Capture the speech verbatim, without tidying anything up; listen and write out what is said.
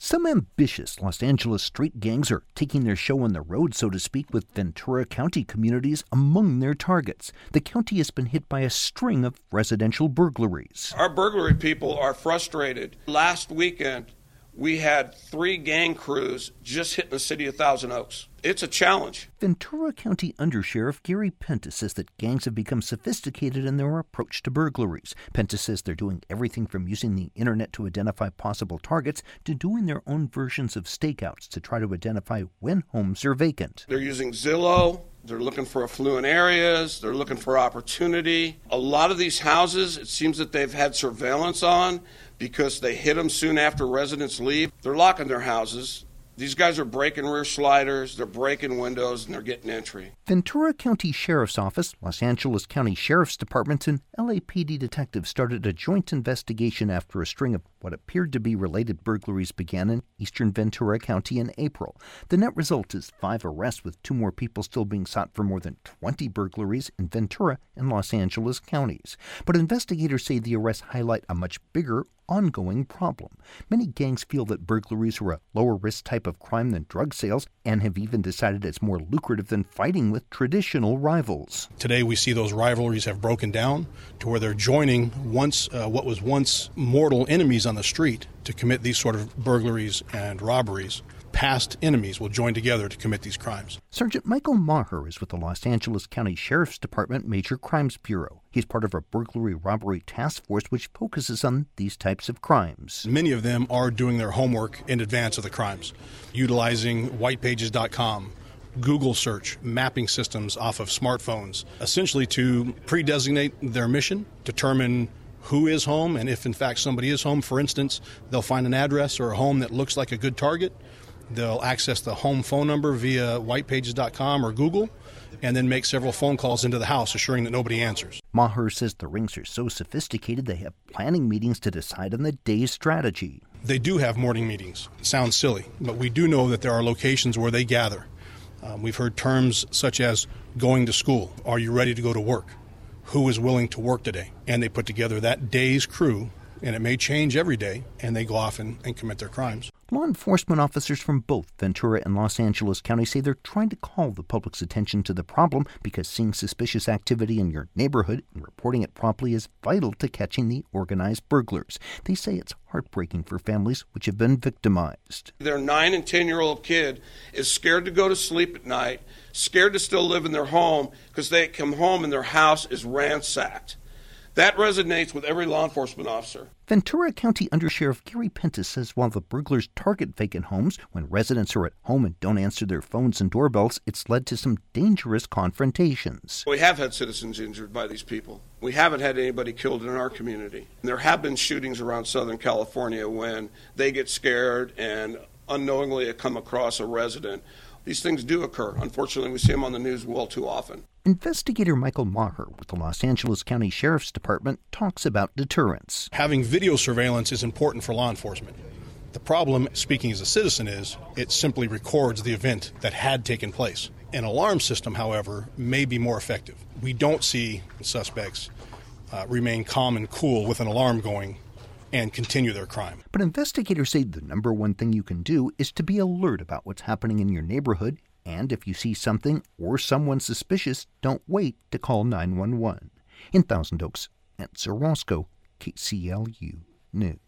Some ambitious Los Angeles street gangs are taking their show on the road, so to speak, with Ventura County communities among their targets. The county has been hit by a string of residential burglaries. Our burglary people are frustrated. Last weekend, we had three gang crews just hitting the city of Thousand Oaks. It's a challenge. Ventura County Undersheriff Gary Pentis says that gangs have become sophisticated in their approach to burglaries. Pentis says they're doing everything from using the internet to identify possible targets to doing their own versions of stakeouts to try to identify when homes are vacant. They're using Zillow. They're looking for affluent areas. They're looking for opportunity. A lot of these houses, it seems that they've had surveillance on because they hit them soon after residents leave. They're locking their houses. These guys are breaking rear sliders, they're breaking windows, and they're getting entry. Ventura County Sheriff's Office, Los Angeles County Sheriff's Department, and L A P D detectives started a joint investigation after a string of what appeared to be related burglaries began in eastern Ventura County in April. The net result is five arrests, with two more people still being sought for more than twenty burglaries in Ventura and Los Angeles counties. But investigators say the arrests highlight a much bigger ongoing problem. Many gangs feel that burglaries are a lower risk type of crime than drug sales and have even decided it's more lucrative than fighting with traditional rivals. Today we see those rivalries have broken down to where they're joining once uh, what was once mortal enemies on the street to commit these sort of burglaries and robberies. Past enemies will join together to commit these crimes. Sergeant Michael Maher is with the Los Angeles County Sheriff's Department Major Crimes Bureau. He's part of a burglary robbery task force which focuses on these types of crimes. Many of them are doing their homework in advance of the crimes, utilizing white pages dot com, Google search, mapping systems off of smartphones, essentially to pre-designate their mission, determine who is home, and if in fact somebody is home. For instance, they'll find an address or a home that looks like a good target. They'll access the home phone number via white pages dot com or Google, and then make several phone calls into the house, assuring that nobody answers. Maher says the rings are so sophisticated they have planning meetings to decide on the day's strategy. They do have morning meetings. It sounds silly, but we do know that there are locations where they gather. Um, we've heard terms such as going to school. Are you ready to go to work? Who is willing to work today? And they put together that day's crew, and it may change every day, and they go off and, and commit their crimes. Law enforcement officers from both Ventura and Los Angeles County say they're trying to call the public's attention to the problem because seeing suspicious activity in your neighborhood and reporting it promptly is vital to catching the organized burglars. They say it's heartbreaking for families which have been victimized. Their nine and ten-year-old kid is scared to go to sleep at night, scared to still live in their home because they come home and their house is ransacked. That resonates with every law enforcement officer. Ventura County Undersheriff Gary Pentis says while the burglars target vacant homes, when residents are at home and don't answer their phones and doorbells, it's led to some dangerous confrontations. We have had citizens injured by these people. We haven't had anybody killed in our community. There have been shootings around Southern California when they get scared and unknowingly come across a resident. These things do occur. Unfortunately, we see them on the news well too often. Investigator Michael Maher with the Los Angeles County Sheriff's Department talks about deterrence. Having video surveillance is important for law enforcement. The problem, speaking as a citizen, is it simply records the event that had taken place. An alarm system, however, may be more effective. We don't see suspects uh, remain calm and cool with an alarm going and continue their crime. But investigators say the number one thing you can do is to be alert about what's happening in your neighborhood, and if you see something or someone suspicious, don't wait to call nine one one. In Thousand Oaks, Ed Roscoe, K C L U News.